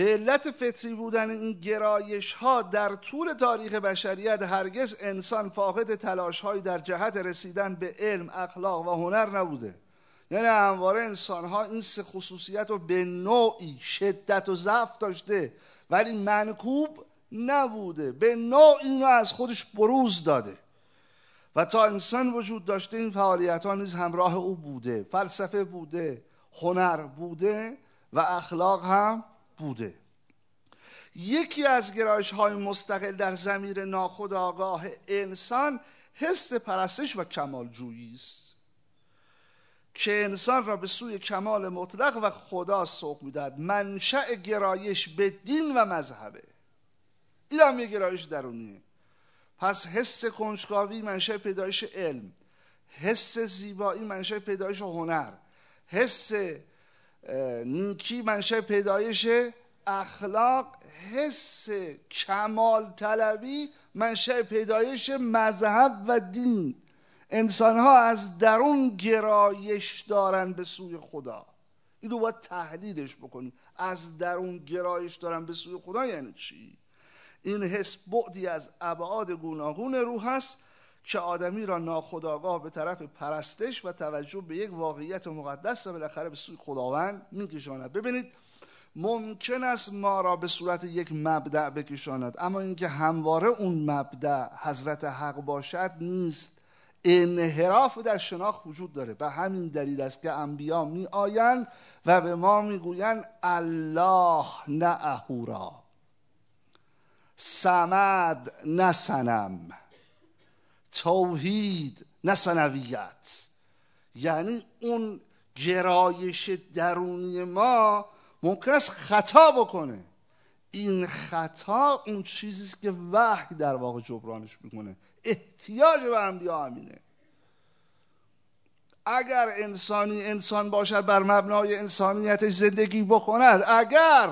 به علت فطری بودن این گرایش ها در طول تاریخ بشریت هرگز انسان فاقد تلاش هایی در جهت رسیدن به علم، اخلاق و هنر نبوده. یعنی همواره انسان ها این سه خصوصیت رو به نوعی شدت و ضعف داشته ولی منکوب نبوده، به نوعی اینو از خودش بروز داده و تا انسان وجود داشته این فعالیت ها نیز همراه او بوده. فلسفه بوده، هنر بوده و اخلاق هم بوده. یکی از گرایش های مستقل در ضمیر ناخودآگاه انسان حس پرستش و کمال جویی است که انسان را به سوی کمال مطلق و خدا سوق می‌دهد. منشأ گرایش به دین و مذهبه. این هم یه گرایش درونیه. پس حس کنجکاوی منشأ پیدایش علم، حس زیبایی منشأ پیدایش هنر، حس نیکی منشأ پیدایش اخلاق، حس کمال طلبی منشأ پیدایش مذهب و دین. انسان ها از درون گرایش دارن به سوی خدا. اینو باید تحلیلش بکنیم. از درون گرایش دارن به سوی خدا یعنی چی؟ این حس بعدی از ابعاد گوناگون روح است که آدمی را ناخودآگاه به طرف پرستش و توجه به یک واقعیت مقدس و بالاخره به سوی خداوند میکشاند. ببینید ممکن است ما را به صورت یک مبدأ بکشاند، اما اینکه همواره اون مبدأ حضرت حق باشد نیست. انحراف در شناخت وجود داره. به همین دلیل است که انبیا می آیند و به ما میگویند الله نه اهورا، صمد نه صنم، توحید نه ثنویت. یعنی اون گرایش درونی ما ممکن است خطا بکنه. این خطا اون چیزیست که وحی در واقع جبرانش میکنه. احتیاج به انبیا همینه. اگر انسانی انسان باشد بر مبنای انسانیتش زندگی بکند، اگر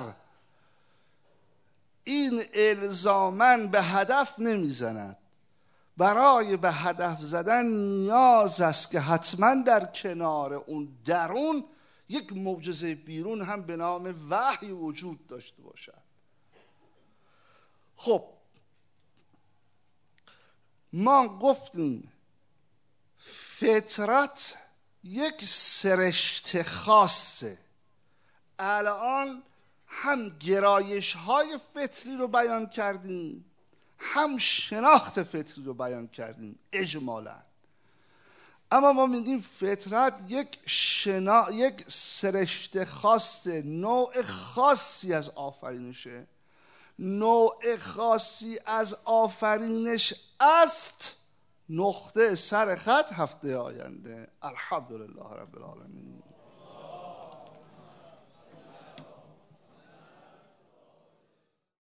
این الزاماً به هدف نمیزند، برای به هدف زدن نیاز است که حتما در کنار اون درون یک معجزه بیرون هم به نام وحی وجود داشته باشد. خب ما گفتیم فطرت یک سرشت خاصه. الان هم گرایش های فطری رو بیان کردیم، هم شناخت فطری رو بیان کردیم اجمالا. اما ما میگیم فطرت یک شنا... یک سرشت خاص، نوع خاصی از آفرینشه. نوع خاصی از آفرینش است. نقطه سر خط هفته آینده. الحمدلله رب العالمین.